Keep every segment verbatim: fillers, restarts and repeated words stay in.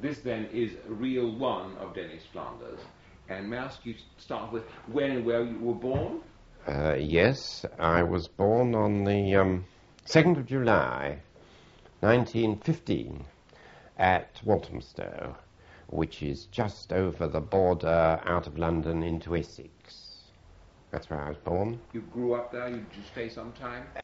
this then is a real one of Dennis Flanders. And may I ask you to start with when and where you were born? Uh, yes, I was born on the um, second of July, nineteen fifteen, at Walthamstow, which is just over the border out of London into Essex. That's where I was born. You grew up there? You, did you stay some time? Uh,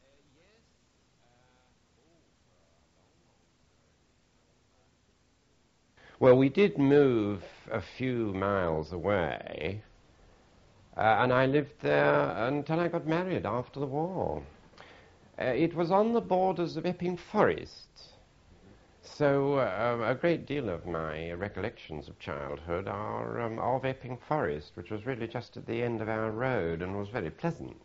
Well, we did move a few miles away, uh, and I lived there until I got married after the war. Uh, it was on the borders of Epping Forest, so uh, a great deal of my recollections of childhood are um, of Epping Forest, which was really just at the end of our road and was very pleasant.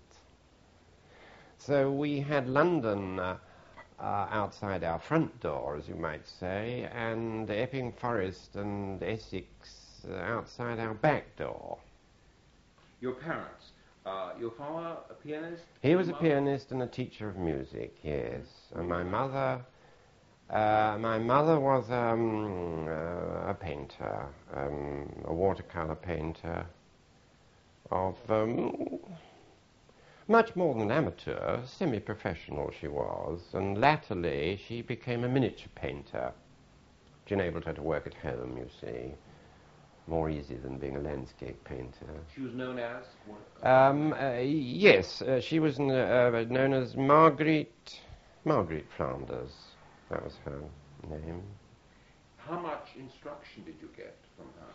So we had London uh, Uh, outside our front door, as you might say, and Epping Forest and Essex uh, outside our back door. Your parents, uh, your father, a pianist? He was a mother? pianist and a teacher of music, yes. And my mother, uh, my mother was um, uh, a painter, um, a watercolor painter of um, much more than an amateur, semi-professional she was, and latterly she became a miniature painter, which enabled her to work at home, you see, more easy than being a landscape painter. She was known as? Um, uh, yes, uh, she was n- uh, known as Marguerite, Marguerite Flanders. That was her name. How much instruction did you get from her?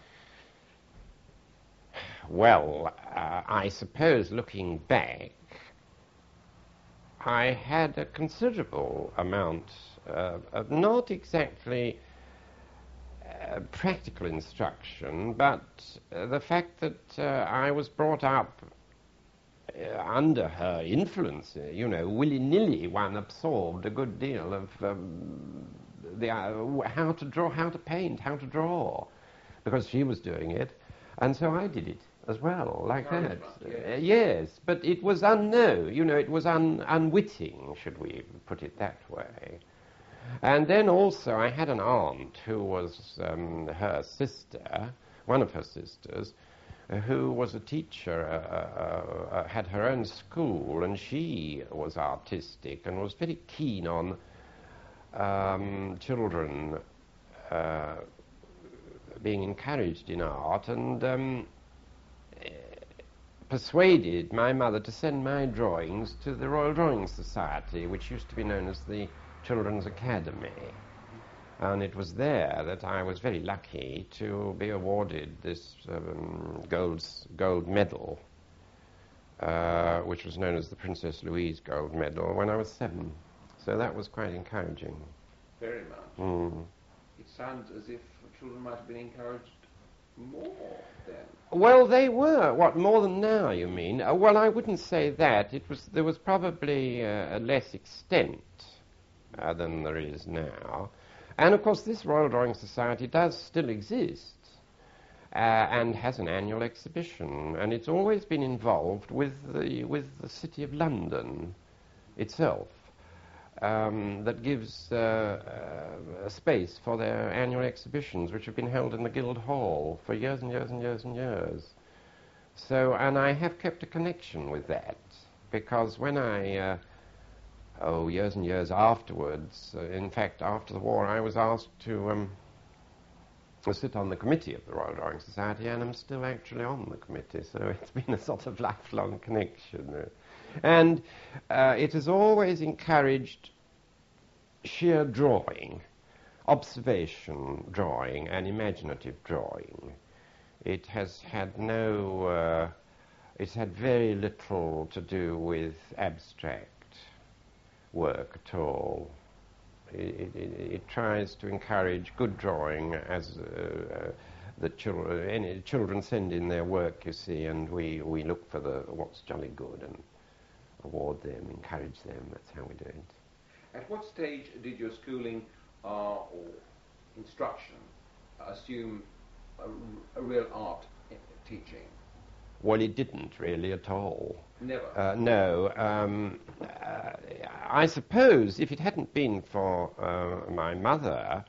Well, uh, I suppose looking back, I had a considerable amount uh, of not exactly uh, practical instruction, but uh, the fact that uh, I was brought up uh, under her influence, uh, you know, willy-nilly one absorbed a good deal of um, the, uh, how to draw, how to paint, how to draw, because she was doing it, and so I did it as well, like that. Yes. Uh, yes, but it was unknown, you know, it was un- unwitting, should we put it that way. And then also I had an aunt who was um, her sister, one of her sisters, uh, who was a teacher, uh, uh, uh, had her own school, and she was artistic and was very keen on um, children uh, being encouraged in art, and um, persuaded my mother to send my drawings to the Royal Drawing Society, which used to be known as the Children's Academy. And it was there that I was very lucky to be awarded this um, gold, gold medal, uh, which was known as the Princess Louise Gold Medal, when I was seven. So that was quite encouraging. Very much. Mm. It sounds as if children might have been encouraged more then. Well, they were. What, more than now, you mean? Uh, well, I wouldn't say that. It was there was probably uh, a less extent uh, than there is now. And, of course, this Royal Drawing Society does still exist uh, and has an annual exhibition. And it's always been involved with the, with the City of London itself. Um, that gives uh, uh, a space for their annual exhibitions, which have been held in the Guildhall for years and years and years and years. So, and I have kept a connection with that, because when I, uh, oh, years and years afterwards, uh, in fact, after the war, I was asked to um, sit on the committee of the Royal Drawing Society, and I'm still actually on the committee, so it's been a sort of lifelong connection. Uh, And uh, it has always encouraged sheer drawing, observation drawing, and imaginative drawing. It has had no, uh, it's had very little to do with abstract work at all. It, it, it tries to encourage good drawing, as uh, uh, the children, any children send in their work, you see, and we, we look for the what's jolly good and award them, encourage them. That's how we do it. At what stage did your schooling uh, or instruction assume a, a real art teaching? Well, it didn't really at all. Never? Uh, no. Um, uh, I suppose if it hadn't been for uh, my mother,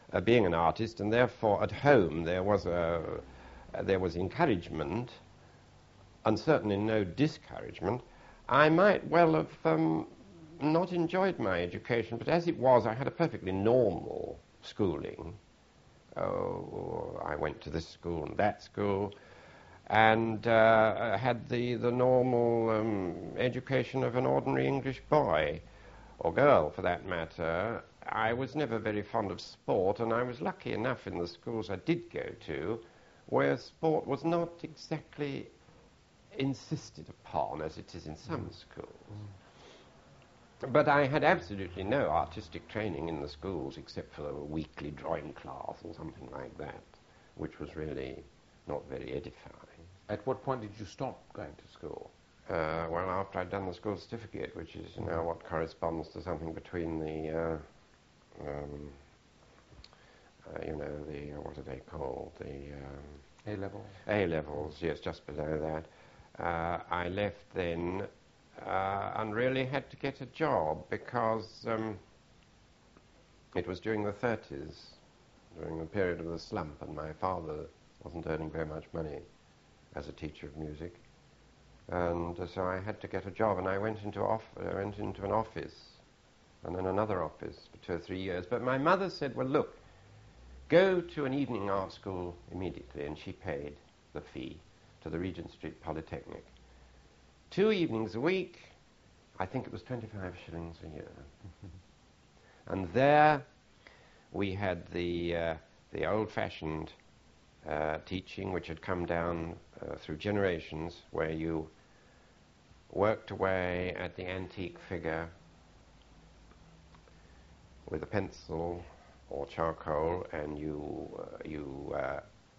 uh, being an artist, and therefore at home there was a uh, there was encouragement, and certainly no discouragement. I might well have um, not enjoyed my education, but as it was, I had a perfectly normal schooling. Oh, I went to this school and that school, and uh, had the, the normal um, education of an ordinary English boy, or girl for that matter. I was never very fond of sport, and I was lucky enough in the schools I did go to, where sport was not exactly insisted upon as it is in some schools. Mm. But I had absolutely no artistic training in the schools except for a weekly drawing class or something like that, which was really not very edifying. At what point did you stop going to school? Uh, well, after I'd done the school certificate, which is now what corresponds to something between the, uh, um, uh, you know, the, uh, what are they called? The um, A-level? A-levels, yes, just below that. Uh, I left then uh, and really had to get a job because um, it was during the thirties, during the period of the slump, and my father wasn't earning very much money as a teacher of music. And uh, so I had to get a job, and I went into off I went into an office, and then another office for two or three years. But my mother said, well, look, go to an evening art school immediately, and she paid the fee to the Regent Street Polytechnic. Two evenings a week, I think it was twenty-five shillings a year. And there we had the, uh, the old-fashioned uh, teaching, which had come down uh, through generations, where you worked away at the antique figure with a pencil or charcoal, and you uh, you uh,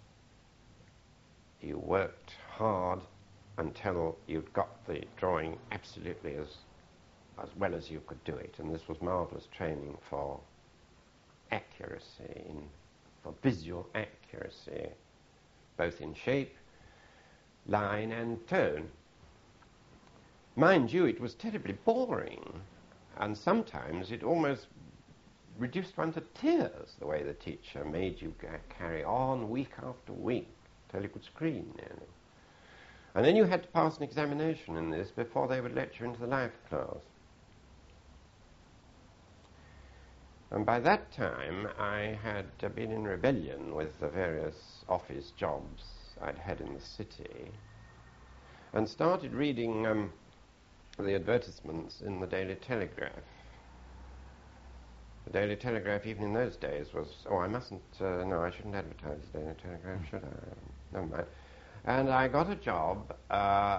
you worked hard until you'd got the drawing absolutely as as well as you could do it. And this was marvelous training for accuracy, in, for visual accuracy, both in shape, line and tone. Mind you, it was terribly boring, and sometimes it almost reduced one to tears, the way the teacher made you g- carry on week after week till you could scream nearly. And then you had to pass an examination in this before they would let you into the life class. And by that time I had uh, been in rebellion with the various office jobs I'd had in the city, and started reading um, the advertisements in the Daily Telegraph. The Daily Telegraph, even in those days, was... Oh, I mustn't... Uh, no, I shouldn't advertise the Daily Telegraph, should I? Never mind. And I got a job uh,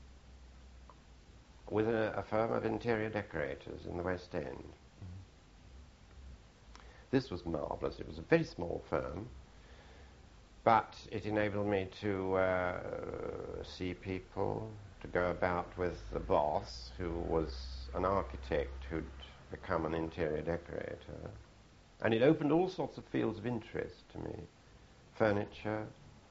with a, a firm of interior decorators in the West End. Mm-hmm. This was marvellous. It was a very small firm, but it enabled me to uh, see people, to go about with the boss, who was an architect who'd become an interior decorator. And it opened all sorts of fields of interest to me. Furniture,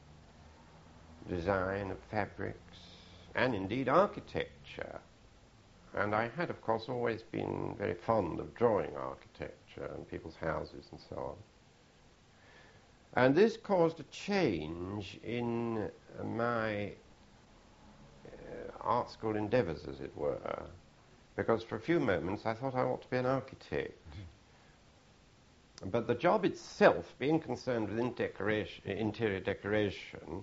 design of fabrics, and indeed architecture. And I had, of course, always been very fond of drawing architecture and people's houses and so on. And this caused a change in uh, my uh, art school endeavours, as it were, because for a few moments I thought I ought to be an architect. Mm-hmm. But the job itself, being concerned with in decoration, interior decoration,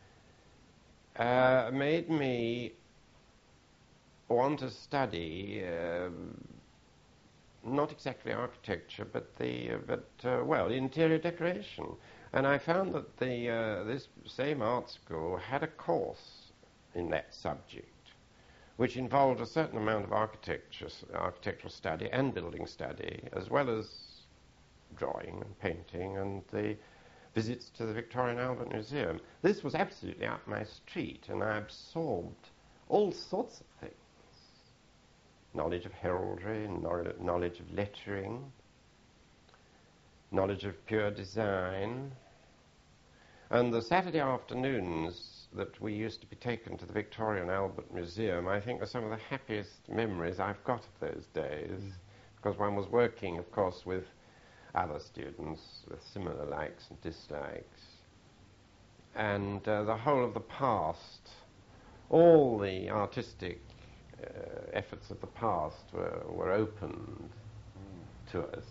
uh, made me want to study uh, not exactly architecture, but the uh, but uh, well, interior decoration. And I found that the uh, this same art school had a course in that subject, which involved a certain amount of architecture, architectural study and building study, as well as drawing and painting and the visits to the Victoria and Albert Museum. This was absolutely up my street, and I absorbed all sorts of things. Knowledge of heraldry, knowledge of lettering, knowledge of pure design. And the Saturday afternoons that we used to be taken to the Victoria and Albert Museum, I think, are some of the happiest memories I've got of those days, because one was working, of course, with other students with similar likes and dislikes. And uh, the whole of the past, all the artistic uh, efforts of the past were, were opened mm. to us.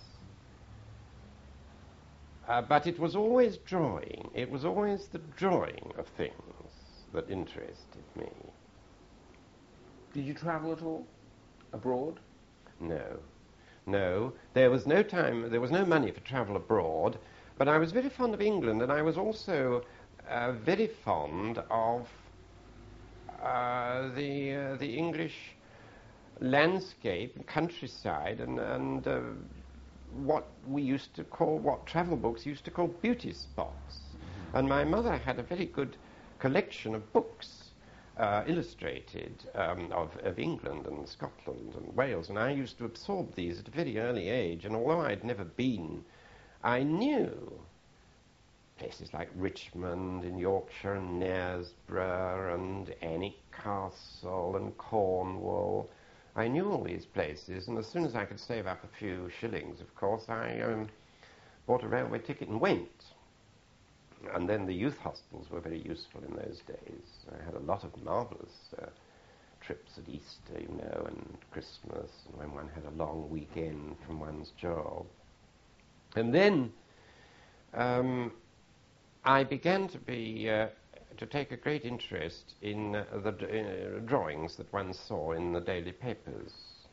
Uh, but it was always drawing. It was always the drawing of things that interested me. Did you travel at all? Abroad? No. No. There was no time, there was no money for travel abroad, but I was very fond of England, and I was also uh, very fond of uh, the, uh, the English landscape and countryside, and, and uh, what we used to call, what travel books used to call beauty spots. Mm-hmm. And my mother had a very good collection of books, uh, illustrated, um, of, of England and Scotland and Wales, and I used to absorb these at a very early age, and although I'd never been, I knew places like Richmond in Yorkshire and Knaresborough and Alnwick Castle and Cornwall. I knew all these places, and as soon as I could save up a few shillings, of course, I um, bought a railway ticket and went. And then the youth hostels were very useful in those days. I had a lot of marvellous uh, trips at Easter, you know, and Christmas, and when one had a long weekend from one's job. And then um, I began to be... Uh, to take a great interest in uh, the d- uh, drawings that one saw in the daily papers.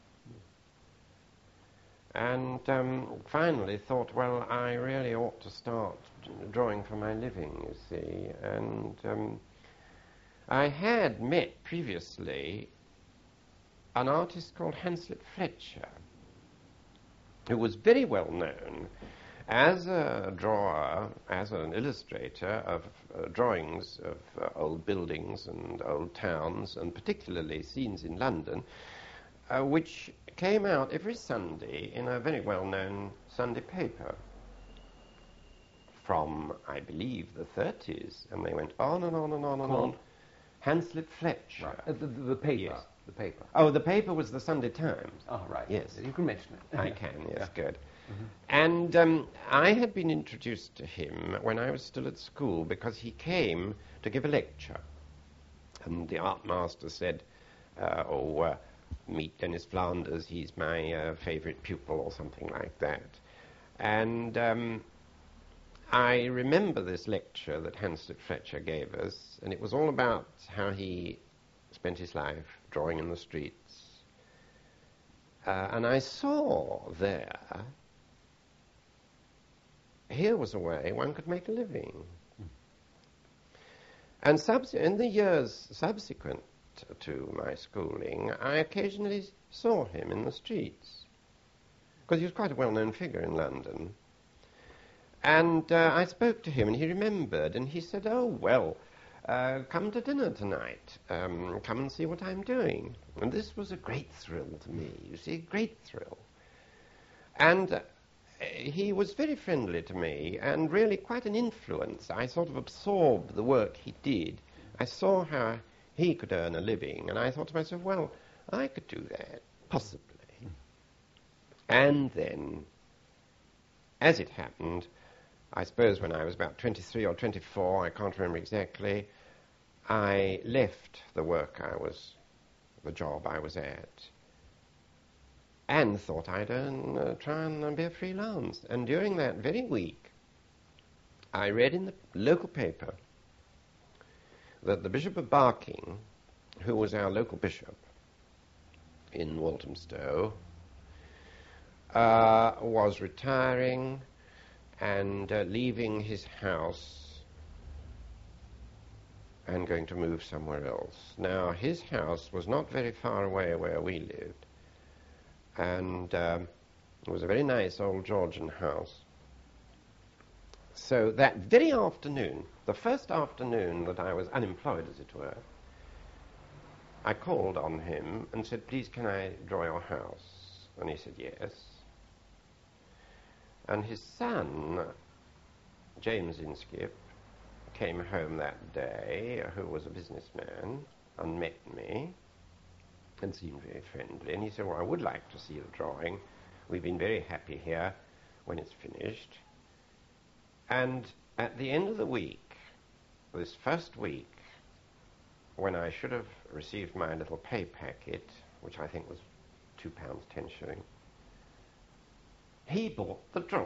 And um, finally thought, well, I really ought to start drawing for my living, you see. And um, I had met previously an artist called Hanslet Fletcher, who was very well known as a drawer, as an illustrator of uh, drawings of uh, old buildings and old towns, and particularly scenes in London, uh, which came out every Sunday in a very well-known Sunday paper from, I believe, the thirties, and they went on and on and on and Called? on. Hanslet Fletcher. Right. Uh, the, the, the paper. Yes. The paper. Oh, the paper was the Sunday Times. Oh, right. Yes. You can mention it. I can, yes, yeah. good. Mm-hmm. And um, I had been introduced to him when I was still at school because he came to give a lecture. And the art master said, uh, oh, uh, meet Dennis Flanders, he's my uh, favourite pupil, or something like that. And um, I remember this lecture that Hanslet Fletcher gave us, and it was all about how he spent his life drawing in the streets. Uh, and I saw there, here was a way one could make a living. Mm. And subs- in the years subsequent to my schooling, I occasionally saw him in the streets, because he was quite a well-known figure in London. And uh, I spoke to him, and he remembered, and he said, oh, well, uh, come to dinner tonight. Um, come and see what I'm doing. And this was a great thrill to me, you see, a great thrill. And... Uh, he was very friendly to me and really quite an influence. I sort of absorbed the work he did. I saw how he could earn a living, and I thought to myself, well, I could do that, possibly. Mm. And then, as it happened, I suppose when I was about twenty-three or twenty-four, I can't remember exactly, I left the work I was, the job I was at, and thought I'd earn, uh, try and uh, be a freelance. And during that very week, I read in the local paper that the Bishop of Barking, who was our local bishop in Walthamstow, uh, was retiring and uh, leaving his house and going to move somewhere else. Now, his house was not very far away where we lived, and um, it was a very nice old Georgian house. So that very afternoon, the first afternoon that I was unemployed, as it were, I called on him and said, please, can I draw your house? And he said, yes. And his son, James Inskip, came home that day, who was a businessman, and met me, and seemed very friendly. And he said, well, I would like to see the drawing. We've been very happy here. when it's finished. And at the end of the week, this first week, when I should have received my little pay packet, which I think was two pounds ten shillings, he bought the drawing.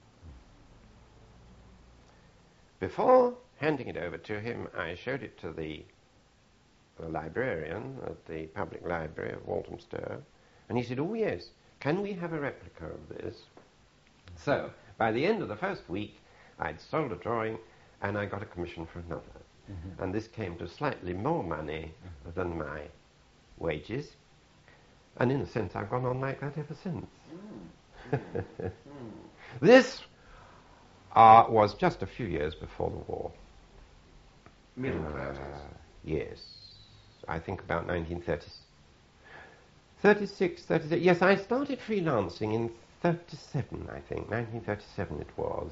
Before handing it over to him, I showed it to the, the librarian at the public library of Walthamstow, and he said, "Oh yes, can we have a replica of this?" So, by the end of the first week, I'd sold a drawing, and I got a commission for another. Mm-hmm. And this came to slightly more money mm-hmm. than my wages, and in a sense I've gone on like that ever since. Mm. Mm. This uh, was just a few years before the war. Middle uh, thirties? Yes, I think about nineteen thirty, thirty-six, thirty-six. Yes, I started freelancing in thirty-seven, I think, nineteen thirty-seven it was.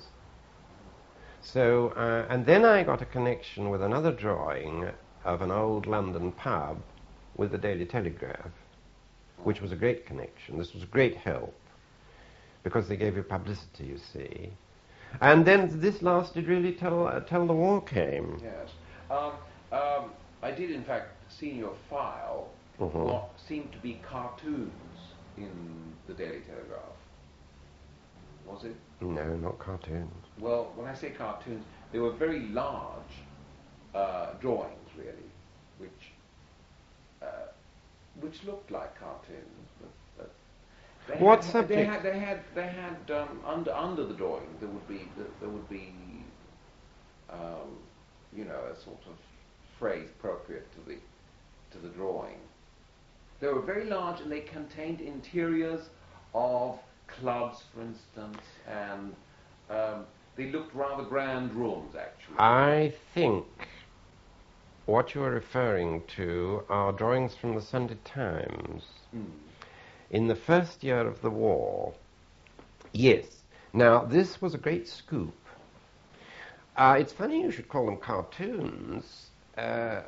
So, uh, and then I got a connection with another drawing of an old London pub with the Daily Telegraph, which was a great connection. This was a great help, because they gave you publicity, you see. And then this lasted really till, uh, till the war came. Yes. Um, um, I did, in fact, see in your file mm-hmm. what seemed to be cartoons in the Daily Telegraph. Was it? No, not cartoons. Well, when I say cartoons, they were very large uh, drawings, really, which uh, which looked like cartoons. But, but they what had, subject? They had, they had, they had um, under under the drawing there would be there would be um, you know, a sort of phrase appropriate to the to the drawing. They were very large, and they contained interiors of clubs, for instance, and um, they looked rather grand rooms, actually. I think what you are referring to are drawings from the Sunday Times. Mm. In the first year of the war. Yes. Now, this was a great scoop. Uh, it's funny you should call them cartoons. Uh,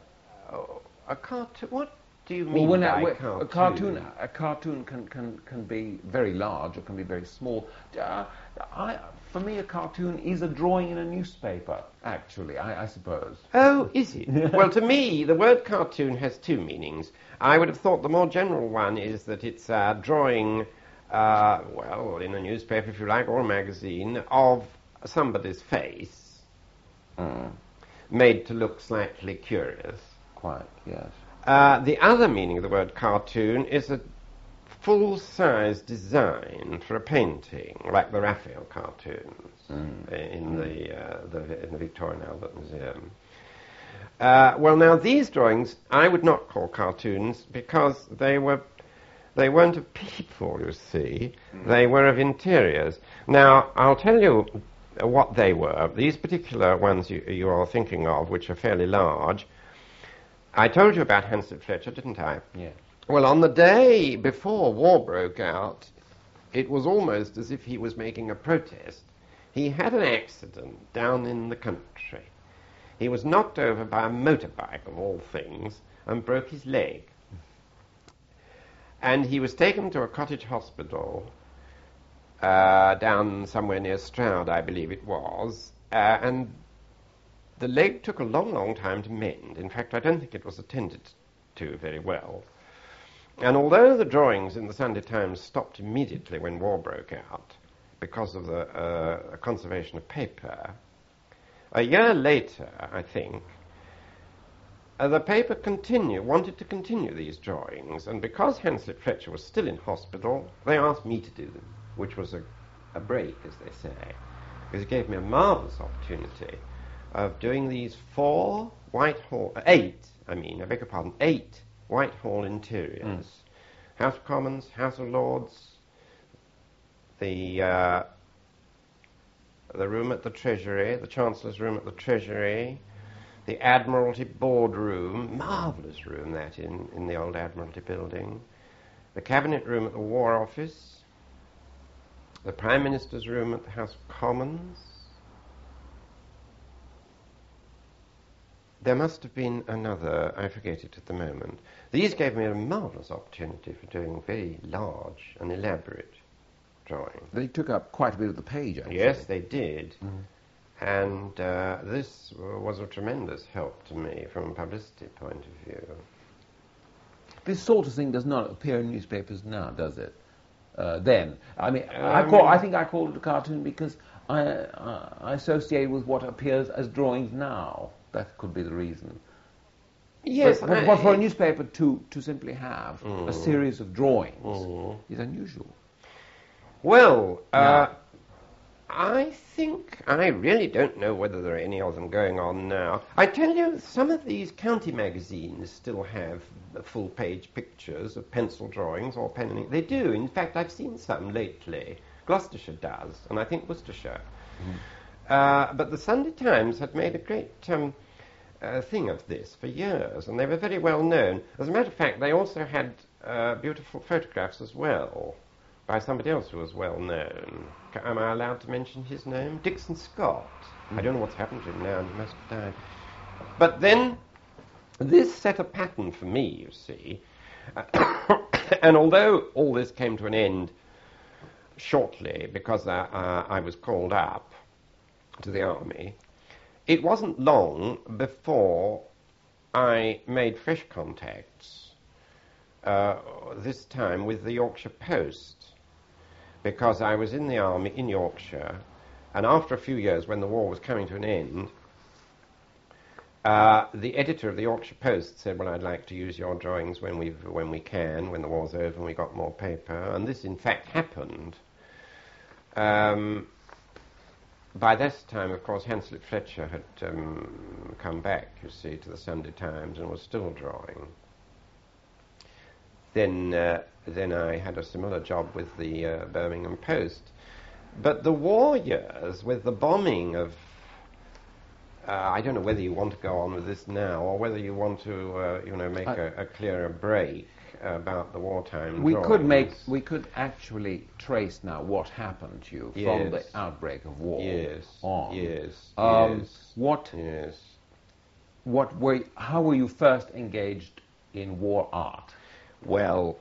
a cartoon... What do you mean well, when by I, cartoon? A cartoon, a cartoon can, can, can be very large or can be very small. Uh, I, for me, a cartoon is a drawing in a newspaper, actually, I, I suppose. Oh, is it? Well, to me, the word cartoon has two meanings. I would have thought the more general one is that it's a drawing, uh, well, in a newspaper, if you like, or a magazine, of somebody's face, mm. made to look slightly curious. Quite, yes. Uh, the other meaning of the word cartoon is a full-size design for a painting, like the Raphael cartoons mm. in, the, uh, the, in the Victoria and Albert Museum. Uh, well, now, these drawings I would not call cartoons because they, were, they weren't of people, you see. Mm. They were of interiors. Now, I'll tell you what they were. These particular ones you, you are thinking of, which are fairly large, I told you about Hanslet Fletcher, didn't I? Yeah. Well, on the day before war broke out, it was almost as if he was making a protest. He had an accident down in the country. He was knocked over by a motorbike, of all things, and broke his leg. And he was taken to a cottage hospital uh, down somewhere near Stroud, I believe it was, uh, and the leg took a long, long time to mend. In fact, I don't think it was attended to very well. And although the drawings in the Sunday Times stopped immediately when war broke out because of the uh, conservation of paper, a year later, I think, uh, the paper continue, wanted to continue these drawings, and because Hanslet Fletcher was still in hospital, they asked me to do them, which was a, a break, as they say, because it gave me a marvellous opportunity of doing these four Whitehall, uh, eight, I mean, I beg your pardon, eight Whitehall interiors. Mm. House of Commons, House of Lords, the uh, the room at the Treasury, the Chancellor's room at the Treasury, the Admiralty boardroom, marvellous room that in, in the old Admiralty building, the Cabinet room at the War Office, the Prime Minister's room at the House of Commons. There must have been another, I forget it at the moment. These gave me a marvellous opportunity for doing very large and elaborate drawing. They took up quite a bit of the page, actually. Yes, they did. Mm. And uh, this was a tremendous help to me from a publicity point of view. This sort of thing does not appear in newspapers now, does it? Uh, then, I mean, Um, I, call, I think I called it a cartoon because I, I, I associate with what appears as drawings now. That could be the reason. Yes, but, but, I, but for a newspaper to, to simply have mm. a series of drawings Mm. is unusual. Well, uh, Yeah. I think, I really don't know whether there are any of them going on now. I tell you, some of these county magazines still have full-page pictures of pencil drawings or pen and ink. They do. In fact, I've seen some lately. Gloucestershire does, and I think Worcestershire. Mm. Uh, but the Sunday Times had made a great um, uh, thing of this for years, and they were very well known. As a matter of fact, they also had uh, beautiful photographs as well, by somebody else who was well known. C- Am I allowed to mention his name? Dixon Scott. Mm. I don't know what's happened to him now, he must have died. But then, this set a pattern for me, you see. Uh, and although all this came to an end shortly, because I, uh, I was called up to the army, it wasn't long before I made fresh contacts, uh, this time with the Yorkshire Post, because I was in the army in Yorkshire, and after a few years, when the war was coming to an end, uh, the editor of the Yorkshire Post said, well, I'd like to use your drawings when, we've, when we can, when the war's over and we got more paper, and this in fact happened. Um, by this time, of course, Hanslet Fletcher had um, come back, you see, to the Sunday Times and was still drawing. Then, uh, then I had a similar job with the uh, Birmingham Post. But the war years, with the bombing of, uh, I don't know whether you want to go on with this now, or whether you want to, uh, you know, make I a, a clearer break about the wartime We drawings. could make, we could actually trace now what happened to you from the Yes. outbreak of war Yes, on. yes, Um, yes, What, yes. what were, how were you first engaged in war art? Well,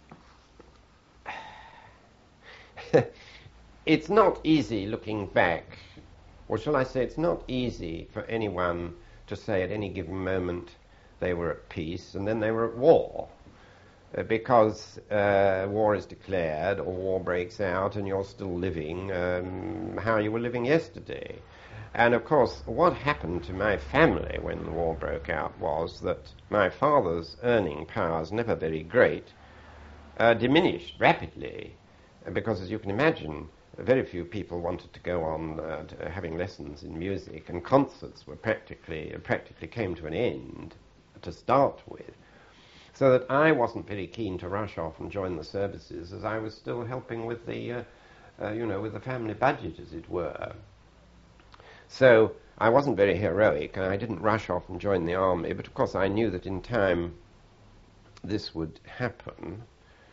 it's not easy looking back, or shall I say it's not easy for anyone to say at any given moment they were at peace and then they were at war. Uh, because uh, war is declared or war breaks out and you're still living um, how you were living yesterday. And of course, what happened to my family when the war broke out was that my father's earning powers, never very great, uh, diminished rapidly, because as you can imagine, very few people wanted to go on uh, to having lessons in music, and concerts were practically, uh, practically came to an end to start with. So that I wasn't very keen to rush off and join the services, as I was still helping with the, uh, uh, you know, with the family budget, as it were. So I wasn't very heroic, and I didn't rush off and join the army, but of course I knew that in time this would happen.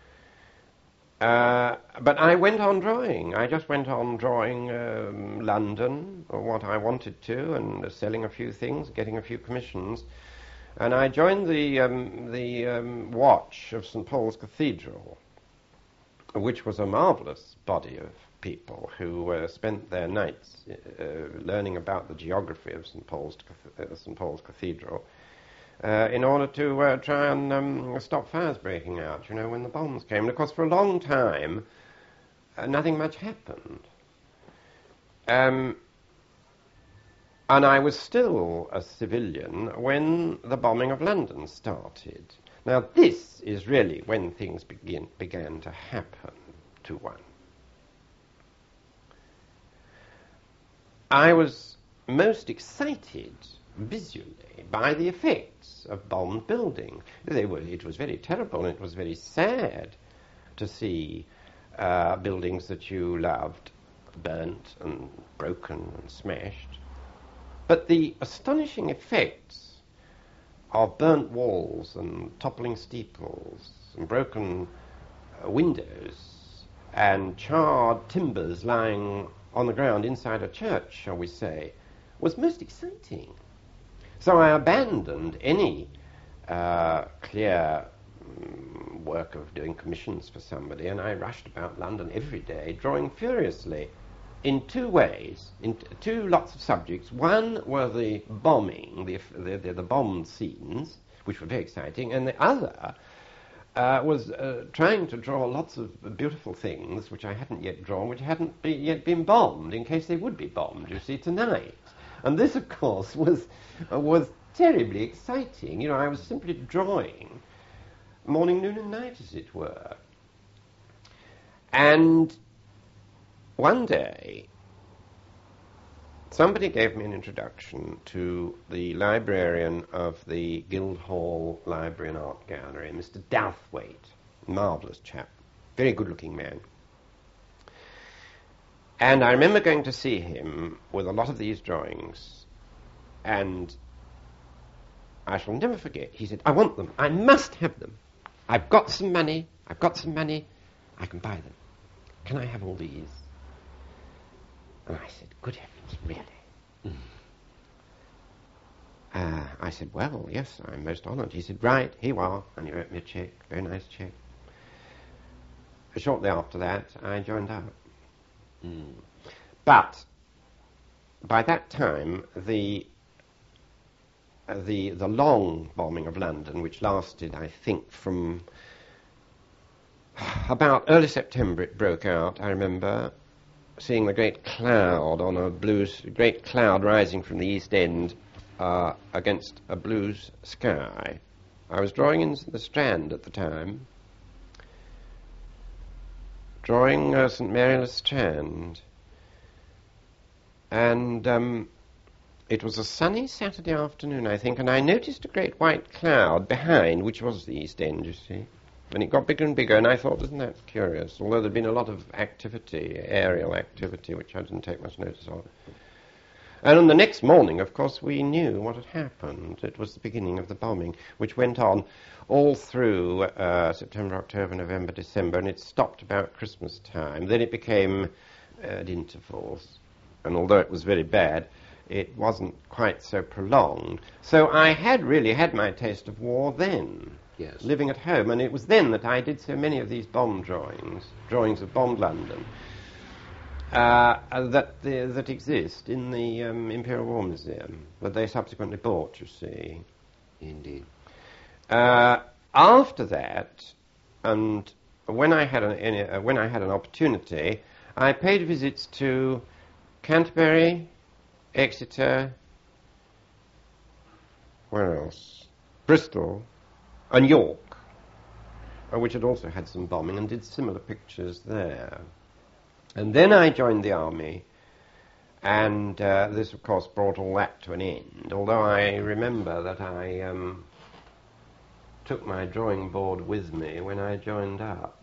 Uh, but I went on drawing. I just went on drawing um, London, or what I wanted to, and uh, selling a few things, getting a few commissions. And I joined the, um, the um, watch of Saint Paul's Cathedral, which was a marvellous body of people who uh, spent their nights uh, learning about the geography of Saint Paul's, uh, Saint Paul's Cathedral uh, in order to uh, try and um, stop fires breaking out, you know, when the bombs came. And of course, for a long time, uh, nothing much happened. Um, And I was still a civilian when the bombing of London started. Now, this is really when things begin, began to happen to one. I was most excited visually by the effects of bombed buildings. They were, it was very terrible, and it was very sad to see uh, buildings that you loved burnt and broken and smashed. But the astonishing effects of burnt walls and toppling steeples and broken uh, windows and charred timbers lying on the ground inside a church, shall we say, was most exciting. So I abandoned any uh, clear um, work of doing commissions for somebody, and I rushed about London every day, drawing furiously in two ways, in t- two lots of subjects. One were the bombing, the, the, the, the bombed scenes, which were very exciting, and the other uh, was uh, trying to draw lots of beautiful things which I hadn't yet drawn, which hadn't be, yet been bombed, in case they would be bombed, you see, tonight. And this, of course, was uh, was terribly exciting. You know, I was simply drawing morning, noon, and night, as it were. And one day, somebody gave me an introduction to the librarian of the Guildhall Library and Art Gallery, Mister Douthwaite, marvellous chap, very good-looking man. And I remember going to see him with a lot of these drawings, and I shall never forget, he said, I want them, I must have them. I've got some money, I've got some money, I can buy them. Can I have all these? And I said, good heavens, really? Mm. Uh, I said, well, yes, I'm most honoured. He said, right, here you are, and he wrote me a cheque, very nice cheque. Shortly after that, I joined up. Mm. But by that time, the uh, the the long bombing of London, which lasted, I think, from about early September, it broke out. I remember seeing the great cloud on a blue, great cloud rising from the East End uh, against a blue sky. I was drawing in the Strand at the time, drawing uh, St Mary le Strand, and um, it was a sunny Saturday afternoon, I think, and I noticed a great white cloud behind, which was the East End, you see. And it got bigger and bigger, and I thought, isn't that curious? Although there'd been a lot of activity, aerial activity, which I didn't take much notice of. And on the next morning, of course, we knew what had happened. It was the beginning of the bombing, which went on all through uh, September, October, November, December, and it stopped about Christmas time. Then it became at intervals, and although it was very bad, it wasn't quite so prolonged. So I had really had my taste of war then. Yes. Living at home, and it was then that I did so many of these bomb drawings, drawings of bombed London, uh, that the, that exist in the um, Imperial War Museum, that they subsequently bought, you see. Indeed. Uh, after that, and when I had an, any, uh, when I had an opportunity, I paid visits to Canterbury, Exeter, where else? Bristol, and York, uh, which had also had some bombing, and did similar pictures there. And then I joined the army, and uh, this, of course, brought all that to an end, although I remember that I um, took my drawing board with me when I joined up.